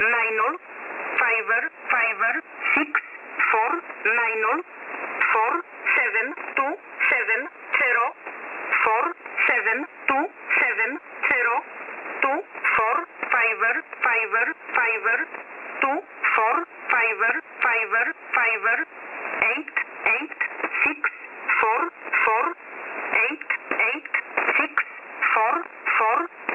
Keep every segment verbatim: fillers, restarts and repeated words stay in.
nine zero five five six four nine zero four seven two seven zero four seven two seven zero two four five five five two four five five five eight eight six four four eight eight six four four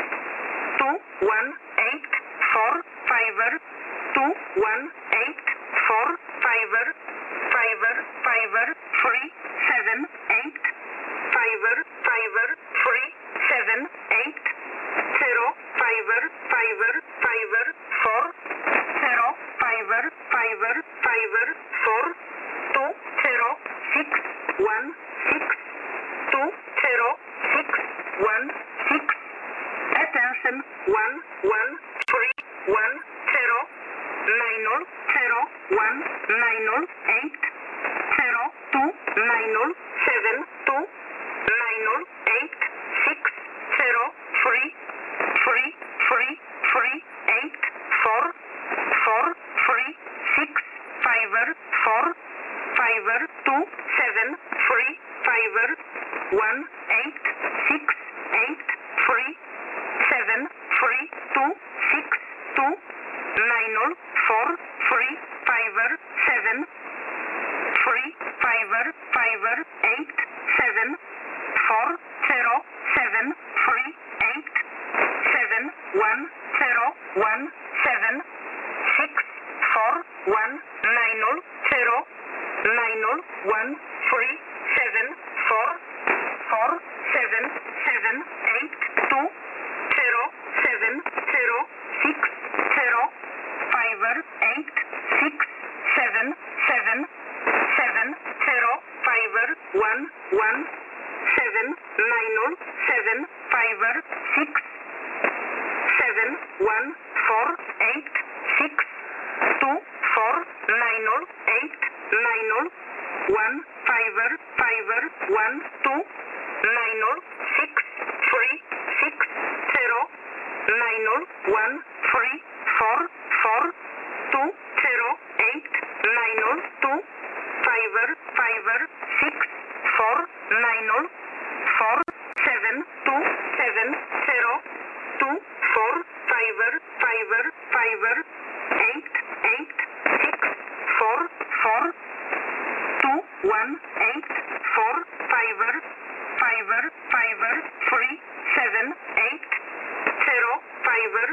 two one eight four five two one eight four five five five three seven eight five five three seven eight zero five five five four zero five five five four two zero six one six two zero six one six. Attention one one three one zero nine zero zero one nine zero eight zero two nine zero seven two nine zero eight six zero three three three three eight four four three six five four five two seven three five one eight six eight three seven three two six two nine zero four three five seven three five five eight seven four zero seven three eight seven one zero one seven six four one nine zero zero nine zero one three seven four four seven seven eight two zero seven zero six zero five eight six seven seven seven zero five one one seven nine zero seven five six seven one four eight six two four nine zero eight nine zero one five five one two nine zero six three six zero nine zero one three four four two zero eight nine zero two five five six four nine zero four seven two seven zero two four five five five eight eight six four four two one eight four five five five three seven eight zero five